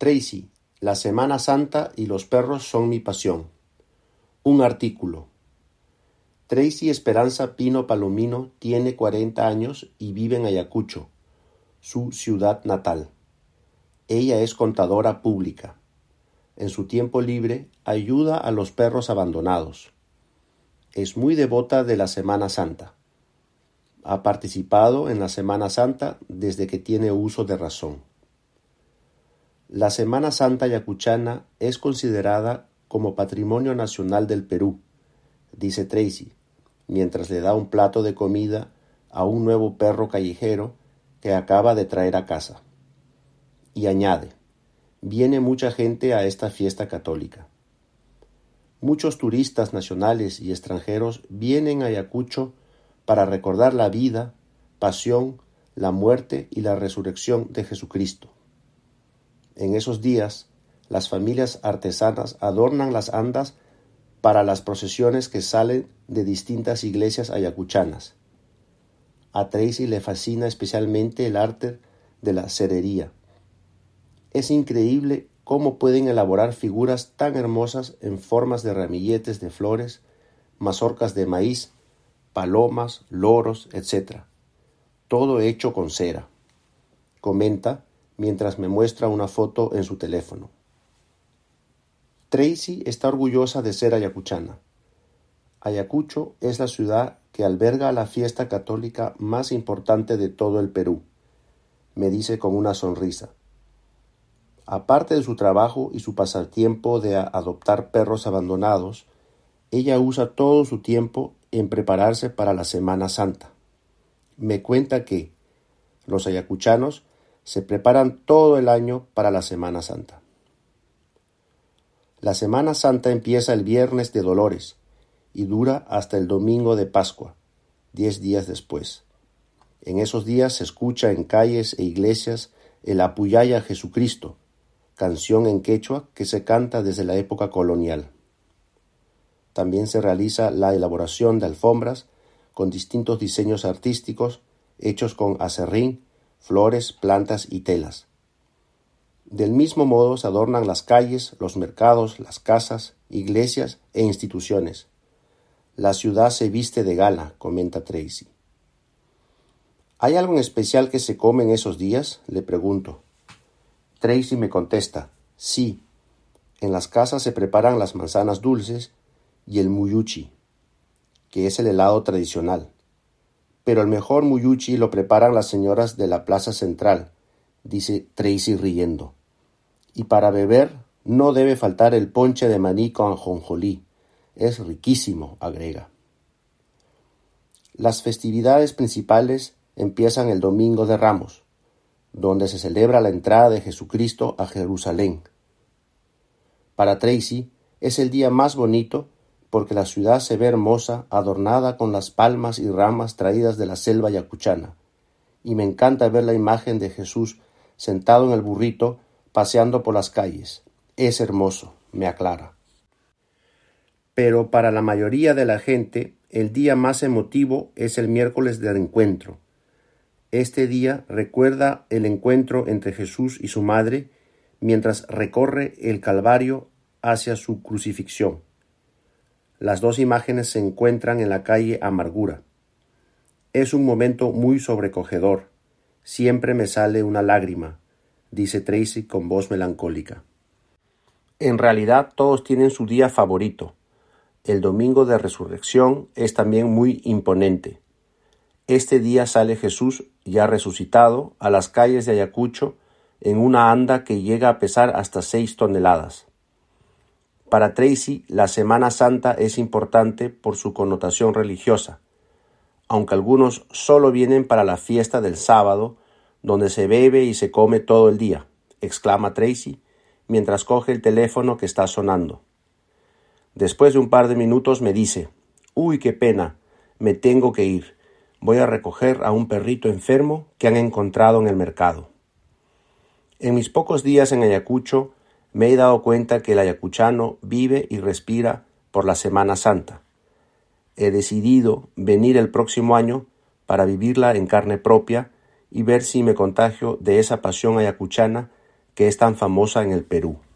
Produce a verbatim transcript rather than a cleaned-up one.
Tracy, la Semana Santa y los perros son mi pasión. Un artículo. Tracy Esperanza Pino Palomino tiene cuarenta años y vive en Ayacucho, su ciudad natal. Ella es contadora pública. En su tiempo libre ayuda a los perros abandonados. Es muy devota de la Semana Santa. Ha participado en la Semana Santa desde que tiene uso de razón. La Semana Santa ayacuchana es considerada como Patrimonio Nacional del Perú, dice Tracy, mientras le da un plato de comida a un nuevo perro callejero que acaba de traer a casa. Y añade, viene mucha gente a esta fiesta católica. Muchos turistas nacionales y extranjeros vienen a Ayacucho para recordar la vida, pasión, la muerte y la resurrección de Jesucristo. En esos días, las familias artesanas adornan las andas para las procesiones que salen de distintas iglesias ayacuchanas. A Tracy le fascina especialmente el arte de la cerería. Es increíble cómo pueden elaborar figuras tan hermosas en formas de ramilletes de flores, mazorcas de maíz, palomas, loros, etcétera. Todo hecho con cera. Comenta mientras me muestra una foto en su teléfono. Tracy está orgullosa de ser ayacuchana. Ayacucho es la ciudad que alberga la fiesta católica más importante de todo el Perú, me dice con una sonrisa. Aparte de su trabajo y su pasatiempo de adoptar perros abandonados, ella usa todo su tiempo en prepararse para la Semana Santa. Me cuenta que los ayacuchanos se preparan todo el año para la Semana Santa. La Semana Santa empieza el Viernes de Dolores y dura hasta el Domingo de Pascua, diez días después. En esos días se escucha en calles e iglesias el Apuyaya a Jesucristo, canción en quechua que se canta desde la época colonial. También se realiza la elaboración de alfombras con distintos diseños artísticos hechos con acerrín, flores, plantas y telas. Del mismo modo se adornan las calles, los mercados, las casas, iglesias e instituciones. La ciudad se viste de gala, comenta Tracy. ¿Hay algo en especial que se come en esos días?, le pregunto. Tracy me contesta, sí, en las casas se preparan las manzanas dulces y el muyuchi, que es el helado tradicional. Pero el mejor muyuchi lo preparan las señoras de la Plaza Central, dice Tracy riendo. Y para beber no debe faltar el ponche de maní con ajonjolí. Es riquísimo, agrega. Las festividades principales empiezan el Domingo de Ramos, donde se celebra la entrada de Jesucristo a Jerusalén. Para Tracy es el día más bonito porque la ciudad se ve hermosa, adornada con las palmas y ramas traídas de la selva ayacuchana, y me encanta ver la imagen de Jesús sentado en el burrito, paseando por las calles. Es hermoso, me aclara. Pero para la mayoría de la gente, el día más emotivo es el miércoles del encuentro. Este día recuerda el encuentro entre Jesús y su madre mientras recorre el Calvario hacia su crucifixión. Las dos imágenes se encuentran en la calle Amargura. Es un momento muy sobrecogedor. Siempre me sale una lágrima, dice Tracy con voz melancólica. En realidad todos tienen su día favorito. El Domingo de Resurrección es también muy imponente. Este día sale Jesús, ya resucitado, a las calles de Ayacucho en una anda que llega a pesar hasta seis toneladas. Para Tracy, la Semana Santa es importante por su connotación religiosa, aunque algunos solo vienen para la fiesta del sábado, donde se bebe y se come todo el día, exclama Tracy, mientras coge el teléfono que está sonando. Después de un par de minutos me dice, «Uy, qué pena, me tengo que ir. Voy a recoger a un perrito enfermo que han encontrado en el mercado». En mis pocos días en Ayacucho, me he dado cuenta que el ayacuchano vive y respira por la Semana Santa. He decidido venir el próximo año para vivirla en carne propia y ver si me contagio de esa pasión ayacuchana que es tan famosa en el Perú.